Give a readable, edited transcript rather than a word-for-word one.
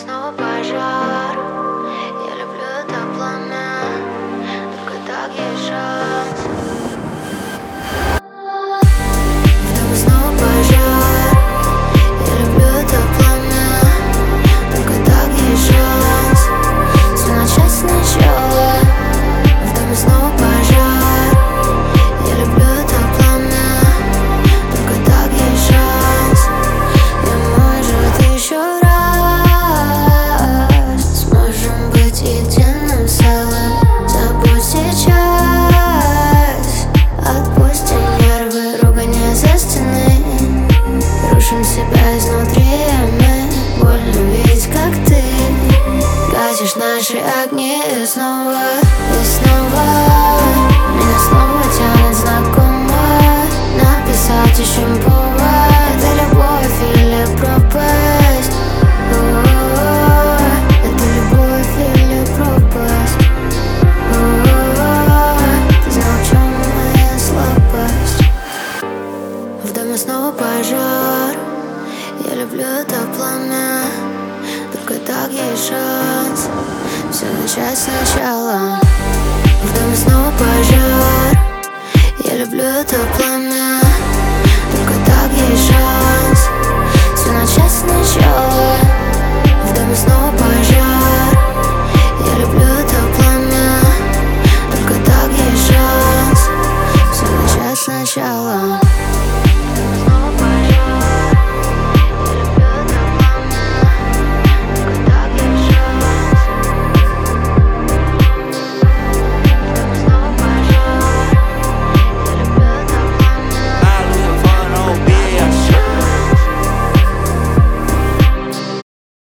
снова пожар. Я люблю это пламя, только так есть шанс. В доме снова пожар. Я люблю это пламя, только так есть шанс. Все начать сначала. В доме снова пожар. Я люблю это пламя, только так есть шанс. И может еще раз сможем быть единым целым. Забудь сейчас, отпусти нервы, ругань за стены. Рушим себя изнутри, мы больно видеть, как ты гасишь наши огни. И снова меня снова тянет знакомо. Написать еще повод, это любовь или пропасть. Это любовь или пропасть. Ты знал, в чем моя слабость. В доме снова пожар. Я люблю это пламя, только так есть шанс. Все начать сначала. В доме снова пожар. Я люблю это пламя, только так есть шанс. Все начать сначала.